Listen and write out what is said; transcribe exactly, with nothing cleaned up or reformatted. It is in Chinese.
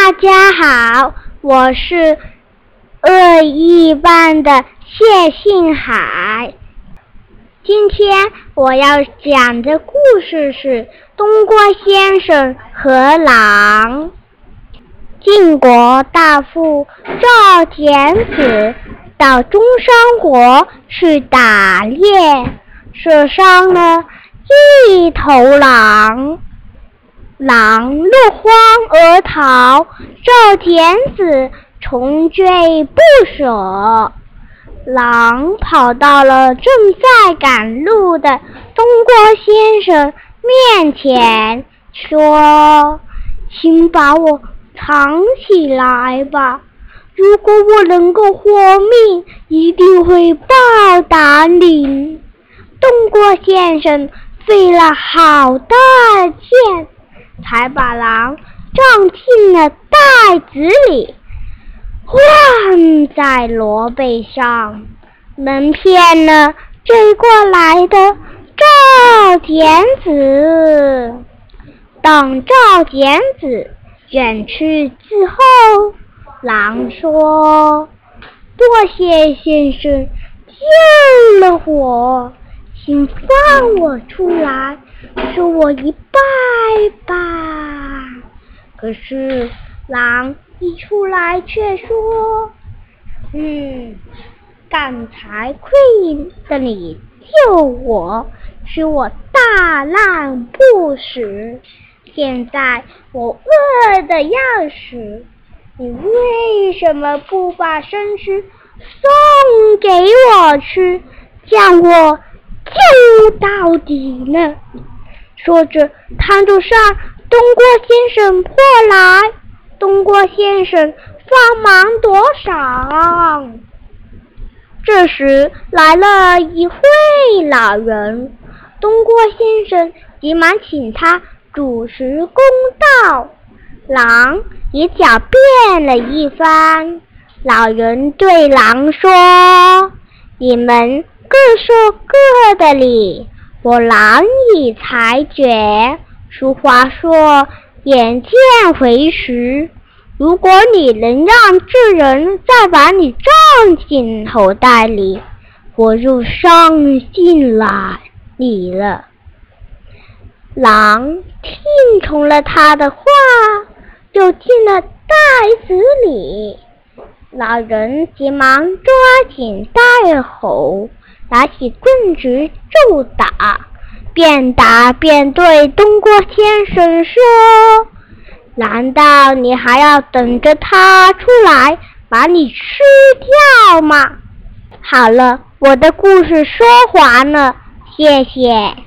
大家好，我是恶意班的谢信海。今天我要讲的故事是东郭先生和狼。晋国大夫赵简子到中山国去打猎，射伤了一头狼，狼落荒而逃，赵简子穷追不舍。狼跑到了正在赶路的东郭先生面前，说：请把我藏起来吧，如果我能够活命，一定会报答您。东郭先生费了好大劲，才把狼装进了袋子里，放在骡背上，蒙骗了追过来的赵简子。当赵简子远去之后，狼说：多谢先生救了我，请放我出来，说我一拜吧。可是狼一出来却说：嗯，刚才亏得你救我，使我大难不死，现在我饿得要死，你为什么不把生食送给我吃，将我救到底呢？说着摊住上东郭先生过来，东郭先生慌忙躲闪。这时来了一位老人，东郭先生急忙请他主持公道。狼也狡辩了一番，老人对狼说：你们各说各的理，我难以裁决。俗话说眼见为实，如果你能让这人再把你装进口袋里，我就相信了你了。狼听从了他的话，就进了袋子里。老人急忙抓紧袋口，拿起棍子就打，边打边对东郭先生说：难道你还要等着他出来把你吃掉吗？好了，我的故事说完了，谢谢。